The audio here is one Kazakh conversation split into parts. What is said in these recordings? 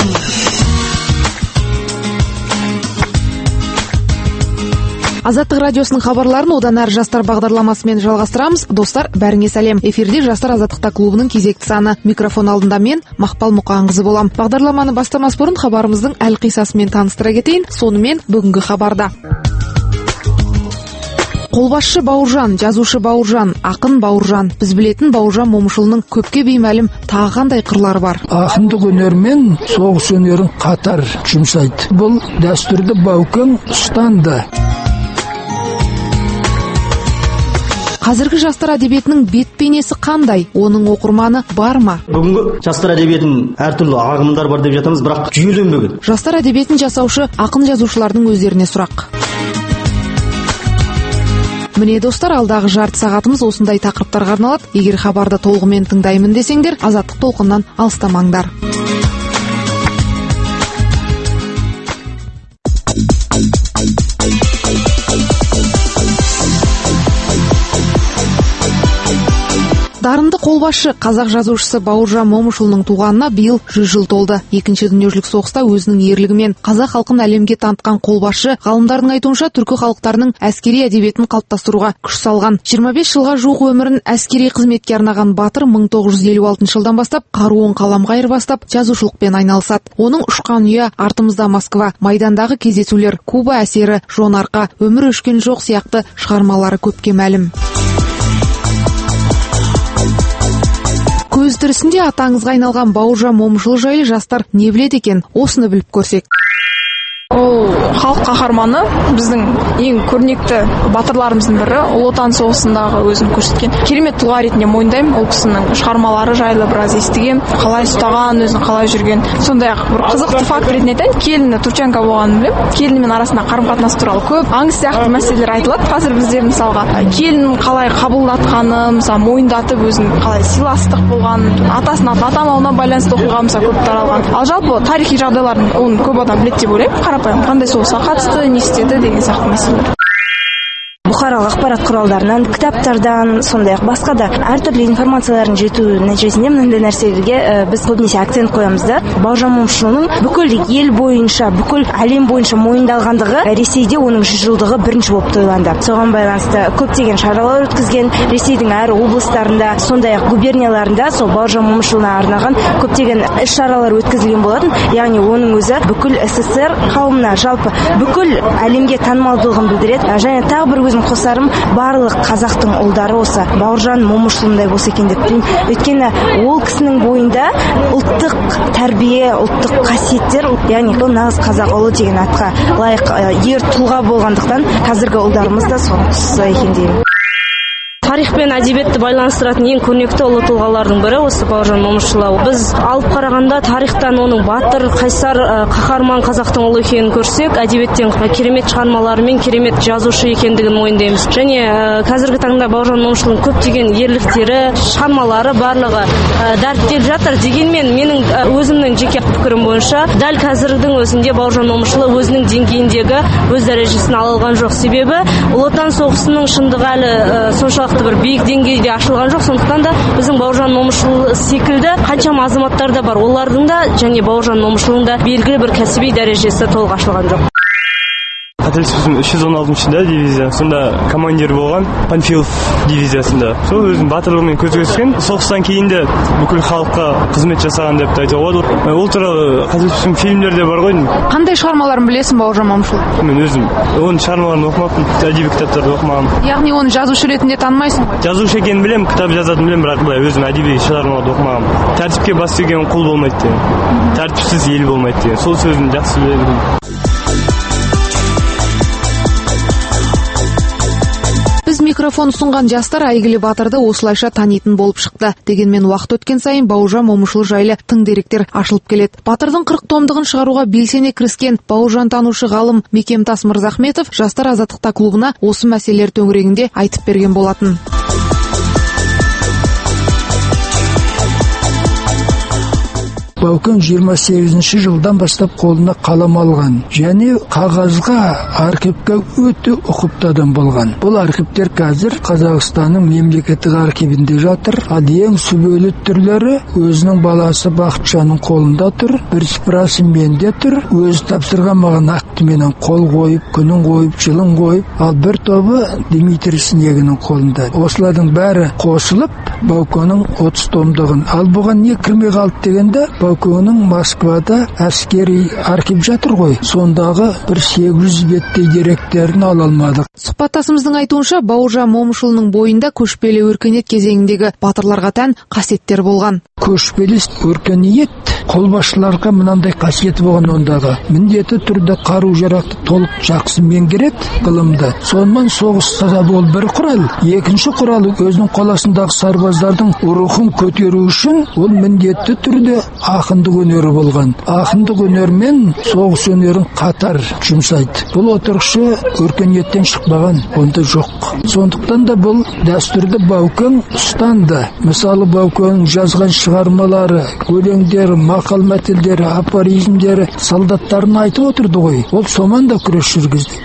Азаттық радиосының хабарларын одан әрі жастар бағдарламасымен жалғастырамыз. Достар, бәріңе сәлем. Эфирде Жастар азаттықта клубының кезекті саны. Микрофон алдында мен, Мақпал Мұқанқызы болам. Бағдарламаны бастамас бұрын хабарымыздың әлқисасымен таныстыра кетейін. Сонымен бүгінгі хабарда. Қолбасшы Бауыржан, жазушы Бауыржан, ақын Бауыржан. Біз білетін Бауыржан Момышұлының көпке беймәлім тағы қандай қырлары бар. Ақындық өнер мен соғыс өнерін қатар жұмсайды. Бұл дәстүрді Баукең ұстанды. Қазіргі жастар әдебиетінің бет бейнесі қандай? Оның оқырманы бар ма? Бүгінгі жастар әдебиетінің әртүрлі ағымдар бар деп жатамыз, бірақ жүйеленбеген. Жастар әдебиетін жасаушы ақын жазушылардың өздеріне сұрақ. Міне достар, алдағы жарты сағатымыз осындай тақырыптарға арналады. Егер хабарды толығымен тыңдаймын десеңдер, азаттық толқыннан алыстамаңдар. Дарынды қолбасшы қазақ жазушысы Бауыржан Момышұлының туғанына биыл 100 жыл толды. Екінші дүниежүзілік соғыста өзінің ерлігімен қазақ халқын әлемге танытқан қолбасшы, ғалымдардың айтуынша түркі халықтарының әскери әдебиетін қалыптастыруға күш салған. 25 жылға жуық өмірін әскери қызметке арнаған батыр 1956 жылдан бастап қаруын қаламға айырбастап жазушылықпен айналысады. Оның ұшқан ұя, артымызда Москва, майдандағы кездесулер, Куба әсері, жонарқа, өмір өшкен жоқ сияқты шығармалары көпке мәлім. Көз тірісінде атаңызға айналған Бауыржан Момышұлы жайлы жастар не біледі екен? Осыны біліп көрсек. Ол халық қаһарманы, біздің ең көрнекті батырларымыздың бірі, Ұлы Отан соғысындағы өзін көрсеткен керемет тұлға ретінде мойындаймын. Ол кісінің шығармалары жайлы біраз естігем, қалай ұстаған, өзін қалай жүрген. Сондай-ақ бір қызықты факт ретінде айтайын, келіні турчанка болғанын білем. Келінімен арасында қарым-қатынас туралы көп аңыз сияқты мәселелер айтылады. Қазір бізде мысалға келінін қалай қабылдатқаны, мысалы мойындатып өзін қалай сыйластық болған, атасының атамауына байланысты оқиға мысалы көп таралған. Ал жалпы тарихи жағдайларын оны көп адам біледі деп ойлаймын. Қандай соғысқа қатысты, не істеді деген сияқты мәселелер. Бұқаралық ақпарат құралдарынан, кітаптардан, сондай-ақ басқа да әртүрлі информациялардың жету нәтижесінде мынандай нәрселерге біз көбінесе акцент қоямыз да. Бауыржан Момышұлының бүкіл ел бойынша, бүкіл әлем бойынша мойындалғандығы Ресейде оның 100 жылдығы бірінші болып тойланды. Соған байланысты көптеген шаралар өткізген, Ресейдің әр облыстарында, сондай-ақ губернияларында сол Бауыржан Момышұлына арнаған көптеген іс-шаралар өткізілген болатын. Яғни оның өзі бүкіл СССР қауымына, жалпы бүкіл әлемге танымалдылығын білдіреді. Және тағы бір өзім қосарым, барлық қазақтың ұлдары осы Бауыржан Момышұлындай болса екен деп білемін. Өйткені ол кісінің бойында ұлттық тәрбие, ұлттық қасиеттер, яғни ол нағыз қазақ ұлы деген атқа лайық ер тұлға болғандықтан қазіргі ұлдарымыз да соны ұқсаса екен деймін. Тарих пен әдебиетті байланыстыратын ең көрнекті ұлы тұлғалардың бірі осы Бауыржан Момышұлы. Біз алып қарағанда тарихтан оның батыр, қайсар, қаһарман қазақтың ұлы екенін көрсек, әдебиеттен керемет шығармаларымен керемет жазушы екендігін мойындаймыз. Және қазіргі таңда Бауыржан Момышұлының көптеген ерліктері, шығармалары барлығы дәріптеліп жатыр. Дегенмен менің өзімнің жеке пікірім бойынша, дәл қазірдің өзінде Бауыржан Момышұлы өзінің деңгейіндегі өз дәрежесін ала алған жоқ. Себебі Ұлы Отан соғысының шындығы әлі соншалықты бір биік деңгейде ашылған жоқ. Сондықтан да біздің Бауыржан Момышұлы секілді қаншама азаматтар да бар. Олардың да және Бауыржан Момышұлының да белгілі бір кәсіби дәрежесі толық ашылған жоқ. Қателеспесем 316-да дивизия, сонда командир болған Панфилов дивизиясында. Сол өзінің батырлығымен көзге түскен. Соғыстан кейін де бүкіл халыққа қызмет жасаған деп айтуға болады. Ол туралы қателеспесем фильмдерде бар ғой. Қандай шығармаларын білесің Бауыржан Момышұлы? Мен өзім оның шығармаларын оқымаппын, әдеби кітаптарды оқымағанмын. Яғни оны жазушы ретінде танымайсың ғой? Жазушы екенін білем, кітап жазатынын білем, бірақ былай өзім әдеби шығармаларды оқымағанмын. Тәртіпке бас деген құл болмайды деген. Тәртіпсіз ел болмайды деген. Сол сөзін жақсы білемін. Біз микрофон ұсынған жастар әйгілі батырды осылайша танитын болып шықты. Дегенмен уақыт өткен сайын Бауыржан Момышұлы жайлы тың деректер ашылып келеді. Батырдың 40 томдығын шығаруға белсене кіріскен Бауыржан танушы ғалым Мекемтас Мырзахметов Жастар азаттықта клубына осы мәселелер төңірегінде айтып берген болатын. Баукең 28 жылдан бастап қолына қалам алған және қағазға, архивке өте ұқыпты адам болған. Бұл архивтер қазір Қазақстанның мемлекеттік архивінде жатыр. Ал ең сүбелі түрлері өзінің баласы Бақытжанның қолында тұр, бірсыпырасы менде тұр. Өзі тапсырған маған актіменен қол қойып, күнін қойып, жылын қойып, ал бір тобы Дмитрий Снегиннің қолында. Осылардың бәрі қосылып Баукеңнің 30 томдығын. Ал бұған не кірмей қалды дегенде, Баукеңнің Москвада әскери архив жатыр ғой. Сондағы бір 800 беттей деректерін ала алмадық. Сұхбаттасымыздың айтуынша, Бауыржан Момышұлының бойында көшпелі өркениет кезеңіндегі батырларға тән қасиеттер болған. Көшпелі өркениет қолбасшыларға мынандай қасиеті болған ондағы. Міндеті түрде қару-жарақты толық жақсы меңгереді, ғылымды. Сонымен соғыста ол бір құрал. Екінші құралы өзінің қоластындағы сарбаздардың рухын көтеру үшін ол міндетті түрде ақындық өнері болған. Ақындық өнермен соғыс өнерін қатар жұмсайды. Бұл отырықшы өркениеттен шықпаған, онда жоқ. Сондықтан да бұл дәстүрді Баукең ұстанды. Мысалы Баукеңнің жазған шығармалары, өлеңдері, мақал мәтелдері, афоризмдері солдаттарын айтып отырды ғой. Ол соман да күрес жүргізді.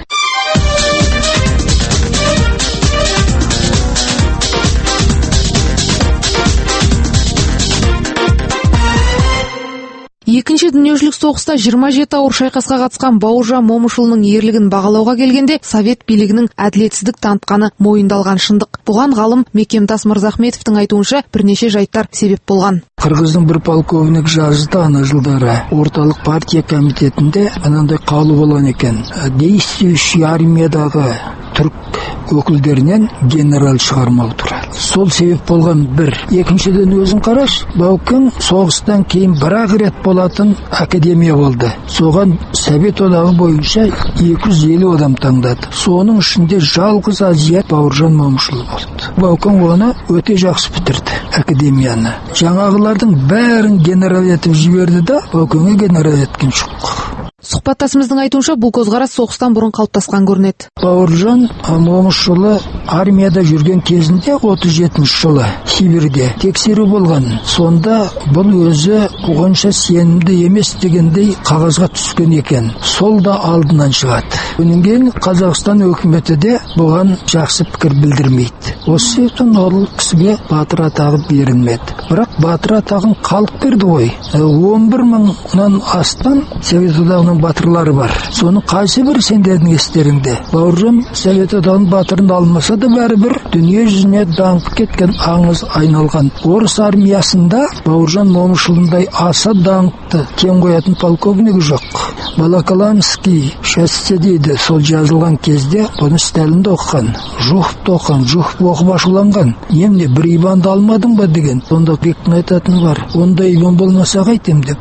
Екінші дүниежүзілік соғыста 27 ауыр шайқасқа қатысқан Бауыржан Момышұлының ерлігін бағалауға келгенде Совет билігінің әділетсіздік танытқаны мойындалған шындық. Бұған ғалым Мекемтас Мырзахметовтың айтуынша бірнеше жайттар себеп болған. Қырғыздың бір полковник жазды ана жылдары. Орталық партия комитетінде анандай қаулы болған екен. Действующий армиядағы түрк өкілдерінен генерал шығармау туралы. Сол себеп болған бір. Екіншіден өзің қараш, Баукең соғыстан кейін бір-ақ рет болатын академия болды. Соған Совет одағы бойынша 250 адам таңдады. Соның ішінде жалғыз азиат Бауыржан Момышұлы болды. Баукең оны өте жақсы бітірді, академияны. Жаңағылардың бәрін генерал етіп жіберді да, Баукеңе генерал еткен жоқ. Сұхбаттасымыздың айтуынша, бұл көзқарас соғыстан бұрын қалыптасқан көрінеді. Бауыржан Момышұлы армияда жүрген кезінде 37 жылы Сибирьде тексеру болған. Сонда бұл өзі оғанша сенімді емес дегендей қағазға түскен екен. Сол да алдынан шығады. Өнен кейін Қазақстан өкіметі де бұған жақсы пікір білдірмейді. Осы себептен ол кісіге батыр атағы берілмеді. Бірақ батыр атағын халық берді ғой. 11 мыңнан астам Совет одағының батырлары бар. Соның қайсы бір сендердің естеріңде? Бауыржан Совет одағының батырын алмаса да бәрібір дүние жүзіне даңқы кеткен аңыз айналған. Орыс армиясында Бауыржан Момышұлындай аса даңқты кен қоятын полковнигі жоқ. Балакаламский шәсте дейді. Сол жазылған кезде бұны Сталинді оқыған, Жуховты оқыған, Жухов оқып ашуланған. Емне бір иванды алмадың ба деген. Сонда бектің айтатыны бар. Онда иван болмаса қайтем деп.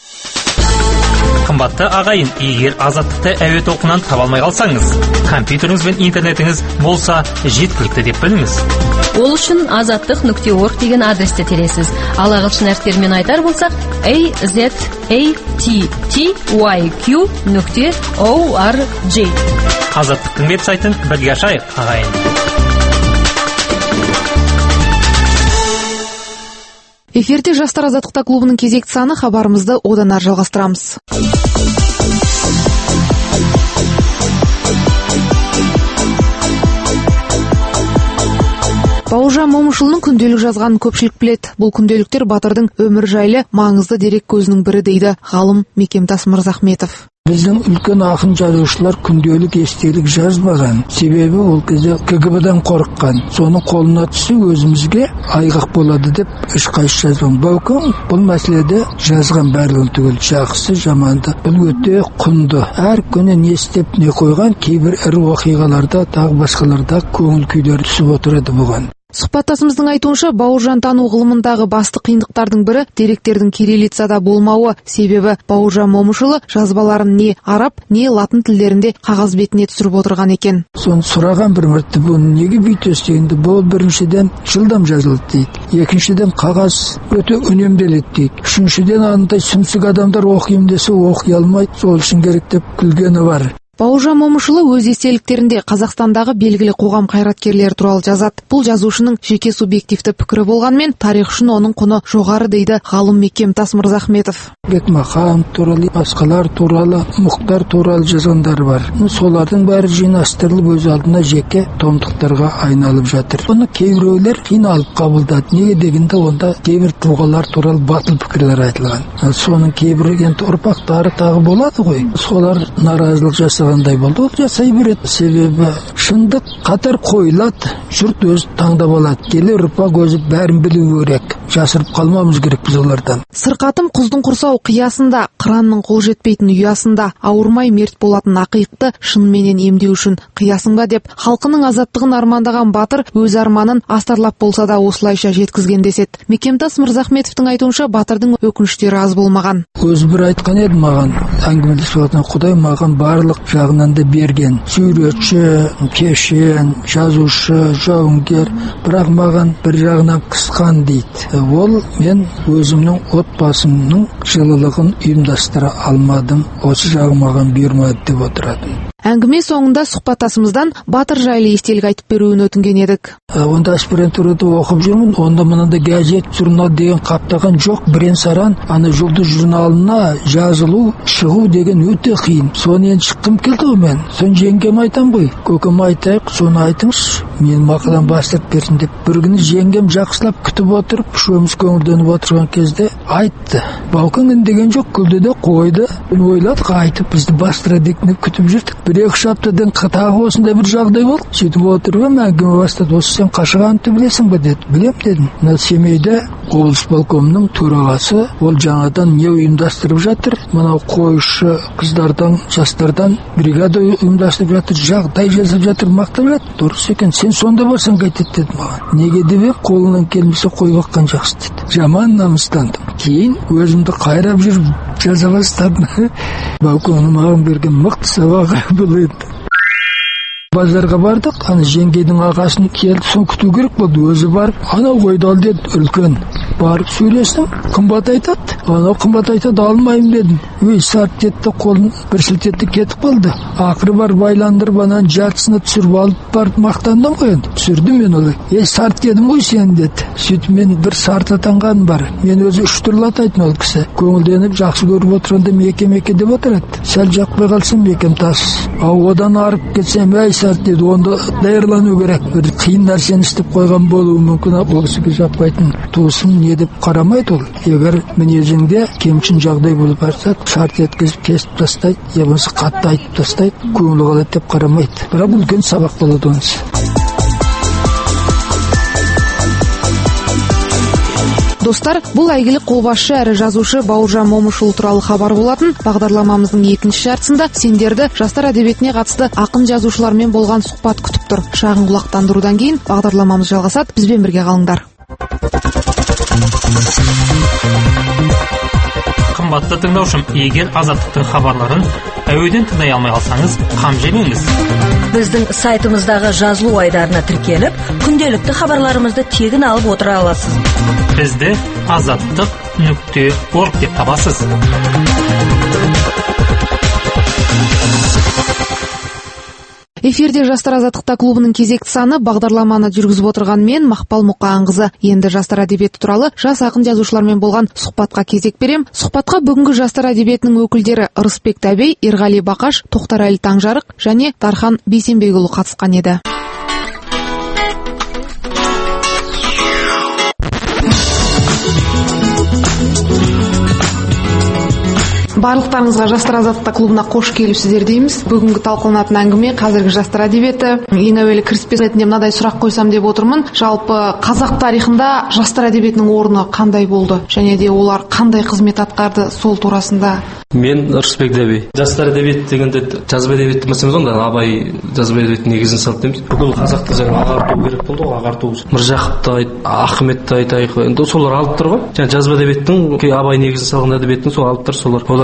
Қымбатты ағайын, егер азаттықты әуе толқынынан таба алмай қалсаңыз, компьютеріңіз бен интернетіңіз болса жеткілікті деп біліңіз. Ол үшін azattik.org деген адресті тересіз. Ал ағылшын әріптерімен айтар болсақ, azattyq.org. Азаттықтың веб-сайтын бірге ашайық, ағайын. Эфирде Жастар азаттықта клубының кезекті саны, хабарымызды одан ары жалғастырамыз. Бауыржан Момышұлының күнделік жазғанын көпшілік біледі. Бұл күнделіктер батырдың өмір жайлы маңызды дерек көзінің бірі дейді ғалым Мекемтас Мырзахметов. Біздің үлкен ақын жазушылар күнделік естелік жазбаған. Себебі ол кезде КГБ-дан қорыққан. Соны қолына түсі өзімізге айғақ болады деп ешқайсы жазбаған. Баукең бұл мәселеде жазған барлығын түгел, жақсы, жаманды. Бұл өте құнды. Әр күні не істеп не қойған, кейбір ірі оқиғаларда, тағы басқаларда көңіл күйлер түсіп отырады бұған. Сұхбаттасымыздың айтуынша, Бауыржан тану ғылымындағы басты қиындықтардың бірі деректердің кириллицада болмауы. Себебі Бауыржан Момышұлы жазбаларын не араб, не латын тілдерінде қағаз бетіне түсіріп отырған екен. Соны сұраған бір мәртебе, бұны неге бүйтесіз дегенде, бұл біріншіден жылдам жазылды дейді. Екіншіден қағаз өте үнемделеді дейді. Үшіншіден андай сүмсік адамдар оқимын десе оқи алмайды, сол үшін керек деп күлгені бар. Бауыржан Момышұлы өз естеліктерінде Қазақстандағы белгілі қоғам қайраткерлері туралы жазады. Бұл жазушының жеке субъективті пікірі болғанмен, тарих үшін оның құны жоғары дейді ғалым Мекемтас Мырзахметов. Бекмахан туралы, басқалар туралы, Мұхтар туралы жазғандары бар. Солардың бәрі жинастырылып өз алдына жеке томдықтарға айналып жатыр. Оны кейбіреулер қиналып қабылдады. Неге дегенде онда кейбір тұлғалар туралы батыл пікірлер айтылған. Соның кейбір ұрпақтары тағы болады ғой. Солар наразылық жасағандай болды. Ол жасай береді. Себебі шындық қатар қойылады, жұрт өзі таңдап алады. Келер ұрпақ өзі бәрін білу керек. Жасырып қалмамыз керек біз олардан. Сырқатым құздың құрсау қиясында, қыранның қол жетпейтін ұясында, ауырмай мерт болатын ақиықты шынменен емдеу үшін қиясың ба деп, халқының азаттығын армандаған батыр өз арманын астарлап болса да осылайша жеткізген деседі. Мекемтас Мырзахметовтың айтуынша, батырдың өкініштері аз болмаған. Өзі бір айтқан еді маған, әңгімелесіп отырған, Құдай маған барлық жағынан да берген. Суретші, кешен, жазушы, жауынгер, бірақ маған бір жағынан қысқан дейді. Ол мен өзімнің отбасымның жылылығын ұйымдастыра алмадым, осы жағы маған бұйырмады деп отырады. Әңгіме соңында сұхбаттасымыздан батыр жайлы естелік айтып беруін өтінген едік. Онда аспирантурада оқып жүрмін, онда мынандай газет, журнал деген қаптаған жоқ. Бірен-саран ана жұлдыз журналына жазылу, шығу деген өте қиын. Соны енді шыққым келді ғой мен. Сон жеңгем айтам ғой, көкем айтайық, соны айтыңыз, мен мақадан бастырып берсін деп. Бір күні жеңгем жақсылап күтіп отырып, үшеуміз көңілденіп отырған кезде айтты. Балкон үндеген жоқ, күлді де қойды. Ойладық, айтып бізді бастырады деп күтіп жүрдік. Бір-екі аптадан тағы осындай бір жағдай болды. Сөйтіп отырып әңгіме бастады. Осы сен Қашағанды білесің бе деді. Білем дедім. Мына Семейде облыс полкомының төрағасы, ол жаңадан не ұйымдастырып жатыр? Мынау қойшы қыздардан, жастардан бригада ұйымдастырып жатыр, жағдай жазып жатыр, мақтап жатыр. Дұрыс екен. Сен сонда барсаң қайтеді деді маған. Неге деп қолынан келмесе қойып аққан жақсы деді. Жаман намыстандым. Кейін өзімді қайрап жүріп жаза бастадым. Балконы маған берген мықты сабағы бұл еді. Базарға бардық, ана жеңгейдің ағасын келді, соны күту керек болды. Өзі барып, анау қойды ал деді, үлкен. Барып сөйлестім, қымбат айтады. Анау қымбат айтады, алмайым дедім. Сарт деді, қолын бір сілтетті, кетіп қалды. Ақыры бар байландырып, анан жартысына түсіріп алып барып мақтандым ғой енді. Түсірдім мен олай. Сарт дедім ғой сен деді. Сөйтіп мен бір сарт атанғаным бар. Мен өзі 3 түрлі атайтын ол кісі. Көңілденіп, жақсы көріп отырғанда меке-меке деп отырады. Сәл жақпай қалсам Мекемтас. Одан арып кетсем, сарт деді, онда даярлану керек. Бір қиын нәрсені істеп қойған болуы мүмкін. Ол кісіге жақпайтын туысын не деп қарамайды ол. Егер мінезіңде кемшін жағдай болып барса, шарт еткізіп кесіп тастайды, я болмаса қатты айтып тастайды, көңілі қалады деп қарамайды. Бірақ үлкен сабақ болады онысы. Достар, бұл әйгілі қолбасшы әрі жазушы Бауыржан Момышұлы туралы хабар болатын. Бағдарламамыздың екінші жартысында сендерді жастар әдебиетіне қатысты ақын жазушылармен болған сұхбат күтіп тұр. Шағын құлақтандырудан кейін бағдарламамыз жалғасады. Бізбен бірге қалыңдар. Қымбатты тыңдаушым, егер Азаттықтың хабарларын әуеден тыңдай алмай қалсаңыз, қам жемеңіз. Біздің сайтымыздағы жазылу айдарына тіркеліп, күнделікті хабарларымызды тегін алып отыра аласыз. Бізді azаттық.org деп табасыз. Эфирде Жастар азаттықта клубының кезекті саны. Бағдарламаны жүргізіп отырған мен Мақпал Мұқағанқызы. Енді жастар әдебиеті туралы жас ақын жазушылармен болған сұхбатқа кезек берем. Сұхбатқа бүгінгі жастар әдебиетінің өкілдері Ырысбек Тәбей, Ерғали Бақаш, Тоқтарәлі Таңжарық және Дархан Бейсенбекұлы қатысқан еді. Барлықтарыңызға Жастар азаттықта клубына қош келіпсіздер дейміз. Бүгінгі талқыланатын әңгіме қазіргі жастар әдебиеті. Ең әуелі кіріспес ретінде мынадай сұрақ қойсам деп отырмын. Жалпы қазақ тарихында жастар әдебиетінің орны қандай болды? Және де олар қандай қызмет атқарды, сол турасында? Мен Ырысбек Тәбей. Жастар әдебиеті дегенде жазба әдебиеті мәселеміз онда Абай жазба әдебиетінің негізін салды дейміз. Бүкіл қазақты жаңа ағарту керек болды ғой, ағарту. Міржақыпты Ахметті айтайық. Енді солар алып тұр ғой. Жаңа жазба әдебиеттің Абай негізін салған әдебиеттің сол алып тұр, солар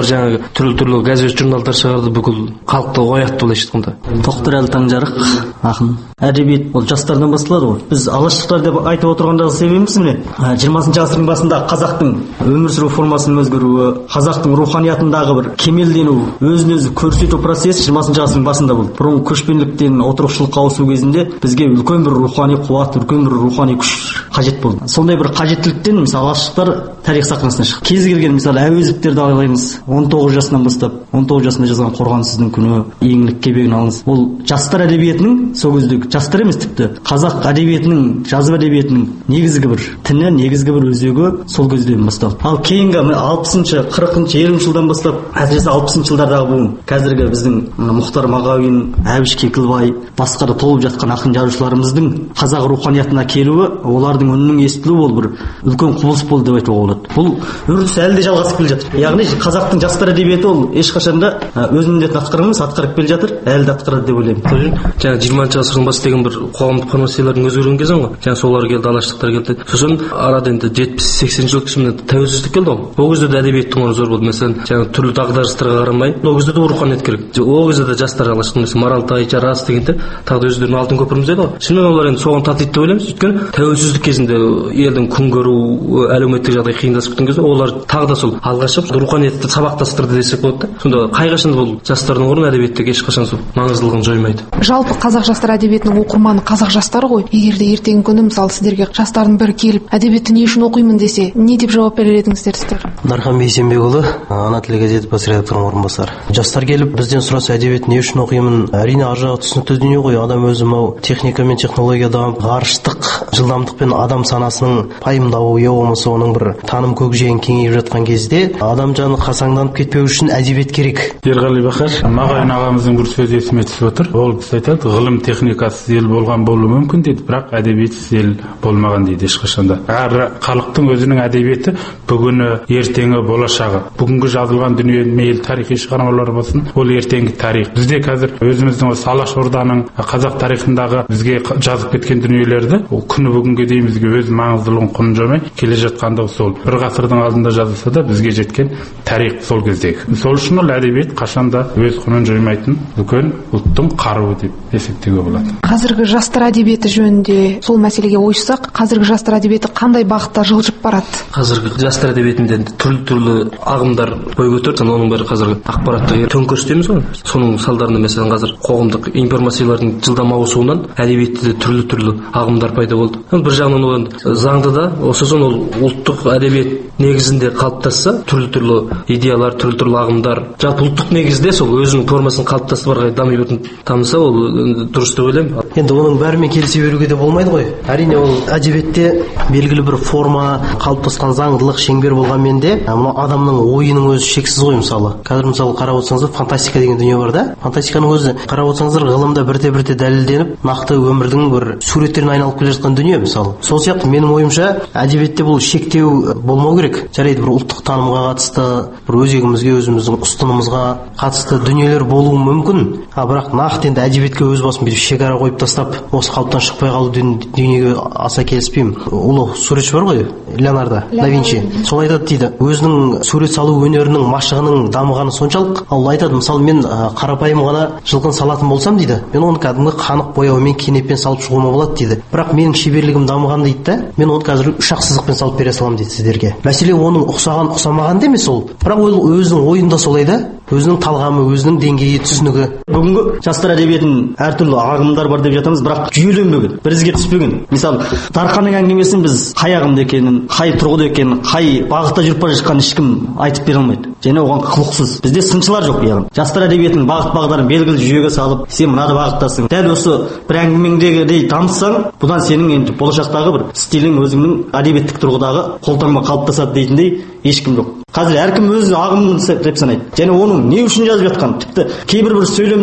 жаңағы түрлі газет журналдар шығарды, бүкіл халықты оятты былайша айтқанда. Тоқтарәлі Таңжарық ақын. Әдебиет ол жастардан басталады ғой. Біз алаштықтар деп айтып отырғандағы себебіміз міне 20 ғасырдың басында қазақтың өмір сүру формасының өзгеруі, қазақтың руханиятындағы бір кемелдену, өзін-өзі көрсету процесі 20 ғасырдың басында болды. Бұрын көшпенділіктен отырықшылыққа ауысу кезінде бізге үлкен бір рухани қуат, үлкен бір рухани күш қажет болды. Сондай бір қажеттіліктен мысалы алаштықтар тарих сахнасына шықты. Кез келген мысалы әуезовтерді алайық, 19 жасынан бастап, 19 жасында жазған Қорғансыздың күні, еңлік кебегін алыңыз. Ол жастар әдебиетінің сол кездегі жастар емес, тіпті қазақ әдебиетінің, жазба әдебиетінің негізгі бір тіні, негізгі бір өзегі сол кезден басталды. Ал кейінгі 60-шы, 40-шы, 50-шы жылдан бастап, әсіресе 60-шы жылдардағы буын, қазіргі біздің Мұхтар Мағауин, Әбіш Кекілбай, басқа да толып жатқан ақын жазушыларымыздың қазақ руханиятына келуі, олардың үнінің естілуі ол бір үлкен құбылыс болды деп айтуға болады. Бұл үрдіс әлі де жалғасып келе жатыр. Яғни қазақтың жастар әдебиеті ол ешқашан да өз міндетін атқарып келе жатыр, әлі де атқарады деп ойлаймын. Жаңа 20-шы ғасырдың басы деген бір қоғамдық формациялардың өзгерген кезі ғой. Жаңа солар келді, алаштықтар келді. Сосын арада енді 70-80 жыл кісімен тәуелсіздік келді ғой. Ол кезде де әдебиеттің орны зор болды. Мәселен, жаңа түрлі дағдарыстарға қарамай, ол кезде де руханият керек. Ол кезде де жастар алаштық мысалы Маралтай, Жарас дегенде тағы да өздерінің алтын көпіріміз еді ғой. Шынымен олар енді соған татиды деп ойлаймыз. Өйткені тәуелсіздік кезінде елдің күн көру, әлеуметтік жағдай қиындасып кеткен кезде олар тағы да сол алға шығып руханиятты сабақтастырды десек болады да. Сонда қай-қашан бұл жастардың орны әдебиеттегі ешқашан сол маңыздылығын жоймайды. Жалпы қазақ жастар әдебиетінің оқырманы қазақ жастары ғой. Егер де ертеңгі күні мысалы сіздерге жастардың бірі келіп әдебиетті не үшін оқимын десе, не деп жауап берер едіңіздер сіздер? Дархан Бейсенбекұлы, Ана тілі газеті бас редакторының орынбасары. Жастар келіп бізден сұраса әдебиетті не үшін оқимын? Әрине ар жағы түсінікті дүние ғой. Адам өзі мынау техника мен технология дамып, ғарыштық жылдамдықпен адам санасының пайымдауы, болмаса оның бір таным көкжиегін кеңейіп жатқан кезде адам жаны қасаңданып кетпеу үшін әдебиет керек. Ерғали Бақаш, Мағауин ағамыздың бір сөзі есіме түсіп отыр. Ол кісі айтады, ғылым техникасыз ел болған болуы мүмкін дейді, бірақ әдебиетсіз ел болмаған дейді ешқашанда. Әр халықтың өзінің әдебиеті бүгіні, ертеңі, болашағы. Бүгінгі жазылған дүние мейлі тарихи шығармалар болсын, ол ертеңгі тарих. Бізде қазір өзіміздің осы Алаш Орданың қазақ тарихындағы бізге жазып кеткен дүниелерді ол күні бүгінге дейін бізге өз маңыздылығын құнын жоймай келе жатқанда сол бір ғасырдың алдында жазылса да бізге жеткен тарих сол кездегі. Сол үшін ол әдебиет қашанда өз құнын жоймайтын үлкен ұлттың қаруы деп есептеуге болады. Қазіргі жастар әдебиеті жөнінде сол мәселеге ойыссақ, қазіргі жастар әдебиеті қандай бағытта жылжып барады? Қазіргі жастар әдебиетінде түрлі ағымдар бой көтерді. Оның бәрі қазіргі ақпараттық төңкеріс дейміз ғой. Соның салдарында мәселен қазір қоғамдық информациялардың жылдам ауысуынан әдебиетте түрлі ағымдар пайда болды. Бір жағынан ол заңды да осы сон ол ұлттық әдебиет негізінде қалыптасса, түрлі идеялар, түрлі ағымдар, жалпы ұлттық негізде сол өзінің формасын қалыптастырып ары қарай дами беретін тамса, ол дұрыс деп ойлаймын. Енді оның бәрімен келісе беруге де болмайды ғой. Әрине ол әдебиетте белгілі бір форма, қалыптасқан заңдылық, шеңбер болғанмен де, мына адамның ойының өзі шексіз ғой. Мысалы, қазір мысалы қарап отырсаңыздар, фантастика деген дүние бар да. Фантастиканың өзі қарап отырсаңыздар, ғылымда бірте-бірте дәлелденіп, нақты өмірдің бір суреттеріне айналып келе жатқан дүние мысалы. Сол сияқты менің ойымша әдебиетте бұл шектеу болмау керек. Жарайды, бір ұлттық танымға қатысты, бір өзегімізге, өзіміздің ұстанымымызға қатысты дүниелер болуы мүмкін. Бірақ нақты енді әдебиетке өз басым бүйтіп шекара қойып тастап, осы қалыптан шықпай қалу дүниеге аса келіспеймін. Ұлы суретші бар ғой, Леонардо да Винчи. Сол айтады дейді, өзінің сурет салу өнерінің машығының дамығаны соншалық. Ол айтады, мысалы мен қарапайым ғана жылқын салатын болсам дейді, мен оны кәдімгі қанық бояумен, кенеппен салып шығуыма болады дейді. Бірақ менің шеберлігім дамыған дейді да, мен оны қазір үш ақ сызықпен салып бере саламын дейді сіздерге. Мәселе оның ұқсаған ұқсамаған емес ол. Бірақ ол өзінің ойында солай да, өзінің талғамы, өзінің деңгейі, түсінігі. Бүгінгі жастар әдебиетінің әртүрлі ағымдар бар деп жатамыз, бірақ жүйеленбеген, бірізге түспеген. Мысалы, Дарханның әңгімесін біз қай ағымда екенін, қай тұрғыда екенін, қай бағытта жүріп бара жатқанын ешкім айтып бере алмайды. Және оған құлықсыз. Бізде сыншылар жоқ, яғни. Жастар әдебиетінің бағыт-бағдарын белгілі жүйеге салып, сен мынада бағыттасың. Дәл осы бір әңгімеңдегідей дамытсаң, бұдан сенің енді болашақтағы бір стилің, өзіңнің әдебиеттік тұрғыдағы қолтаңба қалыптасады дейтіндей ешкім жоқ. Қазір әркім өз ағымын деп санайды. Және оның не үшін жазып жатқан, тіпті кейбір бір сөйлемдер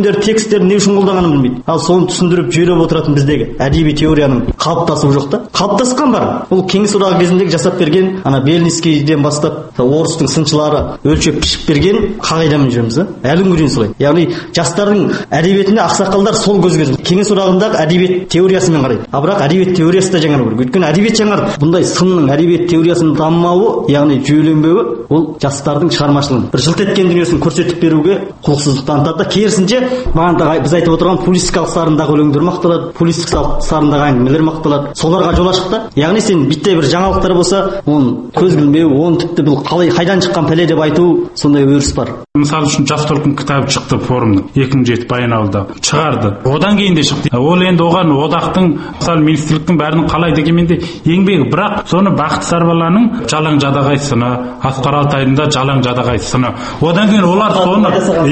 өлеңдер, тексттерін не үшін қолданғанын білмейді. Ал соны түсіндіріп жүйелеп отыратын біздегі әдеби теорияның қалыптасуы жоқ та. Қалыптасқан бар. Ол кеңес одағы кезіндегі жасап берген, ана Белинскийден бастап орыстың сыншылары өлшеп пішіп берген қағидамен жүреміз, әлі күнге дейін солай. Яғни жастардың әдебиетіне ақсақалдар сол көзге кеңес одағындағы әдебиет теориясымен қарайды. А бірақ әдебиет теориясы да жаңару керек. Өйткені әдебиет жаңарды. Бұндай сынның әдебиет теориясының дамымауы, яғни жүйеленбеуі, ол жастардың шығармашылығын бір жылт еткен дүниесін көрсетіп беруге құлықсыздық танытады. Керісінше, бағана біз айтып отырған публистикалық сарындағы өлеңдер мақталады, публистикалық сарындағы әңгімелер мақталады. Соларға жол ашық та. Яғни сен биттей бір жаңалықтар болса, оны көз білмеу, оны тіпті бұл қалай қайдан шыққан пәле деп айту, сондай өріс бар. Мысалы үшін Жас толқын кітабы шықты форумның 2007 Баянауылда шығарды. Одан кейін де шықты. Ол енді оған одақтың, мысалы министрліктің бәрінің қалай дегенменде еңбегі, бірақ соны Бақыт Сарбаланың жалаң жадағай сыны, Асқар Алтайдың да жалаң жадағай сыны. Одан кейін олар соны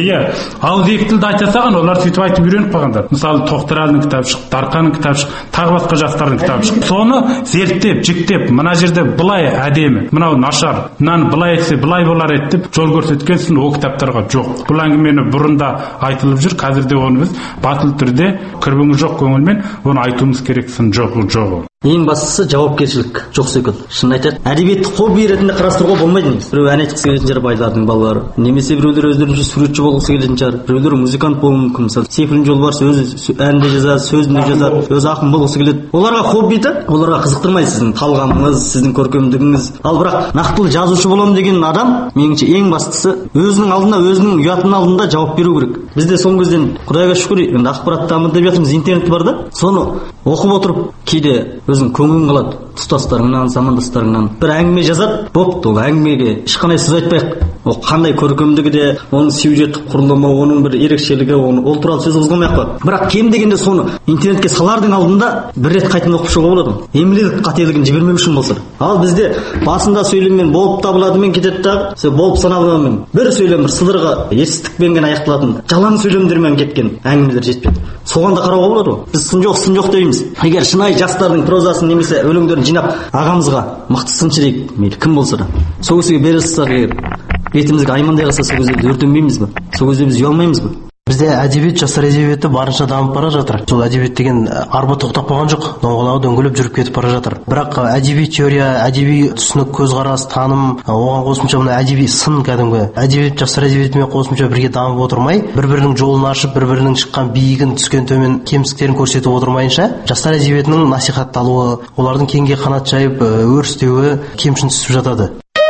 ауыз екі тілді айта салған, олар сөйтіп айтып үйреніп қалғандар. Мысалы Тоқтарәлінің кітабы шықты, Дарқанның кітабы шықты, тағы басқа жастардың кітабы шықты. Соны зерттеп, жіктеп, мына жерде былай әдемі, мынау нашар, мынаны былай етсе былай болар еді деп жол көрсеткен сын ол кітаптарға жоқ. Бұл әңгімені бұрында айтылып жүр, қазірде оны біз батыл түрде кірбіңі жоқ көңілмен оны айтуымыз керек. Сын жоқ, ол жоқ. Ең бастысы жауапкершілік жоқ секілді. Шын айтады, әдебиетті хобби ретінде қарастыруға болмайды негізі. Біреу ән айтқысы келетін шығар, байлардың балалары, немесе біреулер өздерінше суретші болғысы келетін шығар, біреулер музыкант болуы мүмкін. Мысалы Сейфуллин Жолбарыс өзі ән де жазады, сөзін де жазады, өзі ақын болғысы келеді. Оларға хобби да, оларға қызықтырмайды сіздің талғамыңыз, сіздің көркемдігіңіз. Ал бірақ нақтылы жазушы боламын деген адам, меніңше ең бастысы өзінің алдына, өзінің ұятының алдында жауап беру керек. Бізде соңғы кезден Құдайға шүкір, енді ақпарат дамыды деп жатырмыз, интернет бар да. Соны оқып отырып кейде өзің көңілің қалады, тұстастарыңнан, замандастарыңнан бір әңгіме жазады, бопты, ол әңгімеге ешқандай сөз айтпайық. Ол қандай көркемдігі де, оның сюжеттік құрылымы, оның бір ерекшелігі, ол туралы сөз қозғамай ақ қойып. Бірақ кем дегенде соны интернетке салардың алдында бір рет қайтадан оқып шығуға болады. Емлелік қателігін жібермеу үшін болса. Ал бізде басында сөйлеммен болып табыладымен кетеді дағы, болып саналғанмен бір сөйлем, бір сыдырға етістікпен ғана аяқталатын жалаң сөйлемдермен кеткен әңгімелер жетпеді. Соған да қарауға болады. Біз сын жоқ дейміз. Егер шынайы жастардың прозасын немесе өлеңдерін жинап ағамызға мықты сыншы дейік, мейлі кім болса да, сол кісіге бере салсақ, егер бетімізге аймандай қалса, сол кезде өртенбейміз ба? Сол кезде біз ұялмаймыз ба? Бізде әдебиет, жастар әдебиеті барынша дамып бара жатыр. Сол әдебиет деген арба тоқтап қалған жоқ, доңғалағы дөңгелеп жүріп кетіп бара жатыр. Бірақ әдеби теория, әдеби түсінік, көзқарас, таным, оған қосымша мына әдеби сын, кәдімгі әдебиет, жастар әдебиетімен қосымша бірге дамып отырмай, бір-бірінің жолын ашып, бір-бірінің шыққан биігін, түскен төмен кемістіктерін көрсетіп отырмайынша, жастар әдебиетінің насихатталуы, олардың кеңге қанат жайып өрістеуі кемшін түсіп жатады.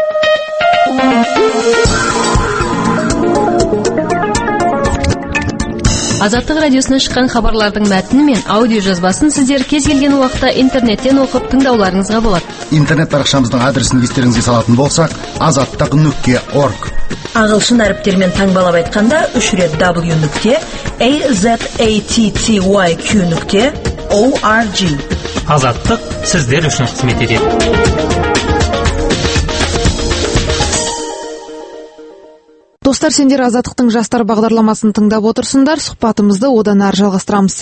Азаттық радиосынан шыққан хабарлардың мәтіні мен аудио жазбасын сіздер кез келген уақытта интернеттен оқып тыңдауларыңызға болады. Интернет парақшамыздың адресін естеріңізге салатын болсақ, azаттық.org. Ағылшын әріптермен таңбалап айтқанда 3 рет w.azattyq.org. Азаттық сіздер үшін қызмет етеді. Достар, сендер Азаттықтың жастар бағдарламасын тыңдап отырсыңдар. Сұхбатымызды одан ары жалғастырамыз.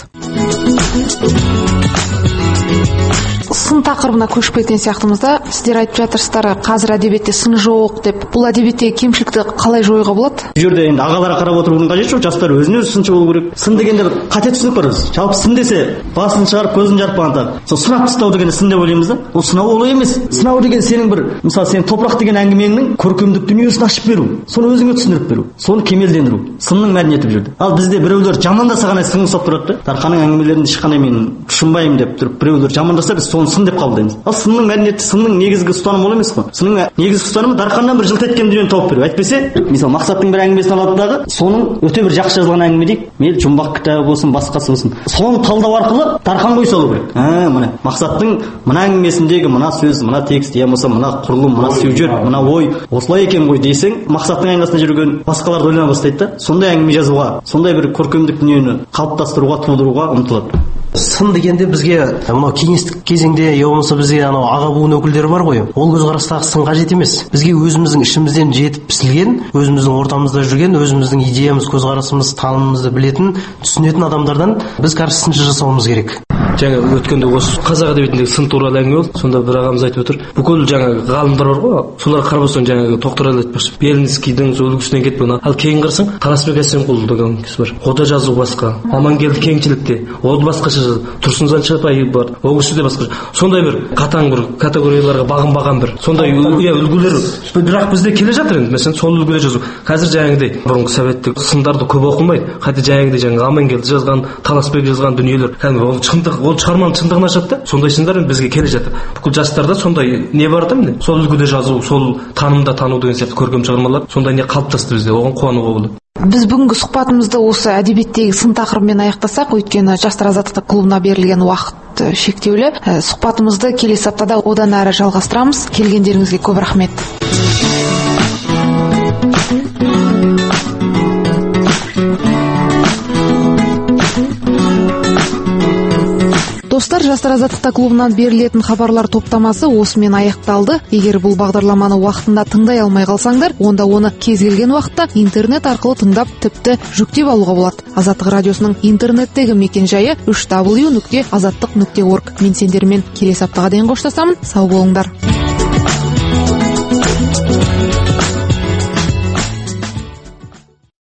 Сын тақырыбына көшіп кеткен сияқтымызда, сіздер айтып жатырсыздар, қазір әдебиетте сын жоқ деп. Бұл әдебиеттегі кемшілікті қалай жоюға болады? Бұл жерде енді ағаларға қарап отырудың қажеті жоқ, жастар өзіне өзі сыншы болу керек. Сын дегенде бір қате түсінік бар. Жалпы сын десе, басын шығарып көзін жарпағанда, сол сынап тастау дегенде сын деп ойлаймыз да. Ол сынау олай емес. Сынау деген сенің бір, мысалы сен топырақ деген әңгімеңнің көркемдік дүниесін ашып беру, соны өзіңе түсіндіріп беру, соны кемелдендіру. Сынның мәдениеті бұл жерде. Ал бізде біреулер жамандаса ғана сын ұстап тұрады да. Дарқанның әңгімелерінде ешқандай мен тұшынбаймын деп тұрып, біреулер жамандаса біз соны сын деп қабылдаймыз. Ал сынның мәдениеті, сынның негізгі ұстанымы ол емес қой. Сынның негізгі ұстанымы Дарқаннан бір жылт еткен дүниені тауып беру. Әйтпесе, мысалы Мақсаттың бір әңгімесін алады дағы, соның өте бір жақсы жазылған әңгіме дейік, мейлі жұмбақ кітабы болсын, басқасы болсын. Соны талдау арқылы Дарқан қой салу керек. Міне Мақсаттың мына әңгімесіндегі мына сөз, мына текст, я болмаса мына құрылым, мына сюжет, мына ой осылай екен ғой десең, Мақсаттың айналасында жүрген басқаларды ойлана бастайды да. Сондай әңгіме жазуға, сондай бір көркемдік дүниені қалыптастыруға, тудыруға ұмтылады. Сын дегенде бізге мынау кеңестік кезеңде я болмаса бізге анау аға буын өкілдері бар ғой, ол көзқарастағы сын қажет емес. Бізге өзіміздің ішімізден жетіп пісілген, өзіміздің ортамызда жүрген, өзіміздің идеямыз, көзқарасымыз, танымымызды білетін, түсінетін адамдардан біз қазір сыншы жасауымыз керек. жаңа өткенде осы қазақ әдебиетіндегі сын туралы әңгіме болды. Сонда бір ағамыз айтып отыр. Бүкіл жаңағы ғалымдар бар ғой, соларға қарап отырсаң жаңағы Тоқтар айтпақшы, Белинскийдің үлгісінен кетпеген. Ал кейін қарасаң, Таласбек Әсемқұлы деген кісі бар. Ода жазу басқа, Амангелді кеңшілікте, ол басқаша жазады. Тұрсынжан Шапаев бар, ол кісі де басқаша. Сондай бір қатаң бір категорияларға бағынбаған бір сондай үлгілер. Бірақ бізде келе жатыр енді. Мәселен, сол үлгіде жазу. Қазір жаңағыдай бұрынғы советтік сындарды көп оқылмайды. Хотя жаңағыдай жаңағы Амангелді жазған, Таласбек жазған дүниелер, ол шындық, ол шығарманың шындығын ашады да. Сондай сындар бізге келе жатыр. Бүкіл жастарда сондай не бар да міне. Сол үлгіде жазу, сол танымда тану деген сияқты көркем шығармалар сондай не қалыптасты бізде. Оған қуануға болады. Біз бүгінгі сұхбатымызды осы әдебиеттегі сын тақырыбымен аяқтасақ, өйткені Жастар азаттық клубына берілген уақыт шектеулі. Сұхбатымызды келесі аптада одан әрі жалғастырамыз. Келгендеріңізге көп рахмет. Достар, Жастар азаттықта клубынан берілетін хабарлар топтамасы осымен аяқталды. Егер бұл бағдарламаны уақытында тыңдай алмай қалсаңдар, онда оны кез келген уақытта интернет арқылы тыңдап, тіпті жүктеп алуға болады. Азаттық радиосының интернеттегі мекенжайы www.azаттық.org. Мен сендермен келесі аптаға дейін қоштасамын. Сау болыңдар.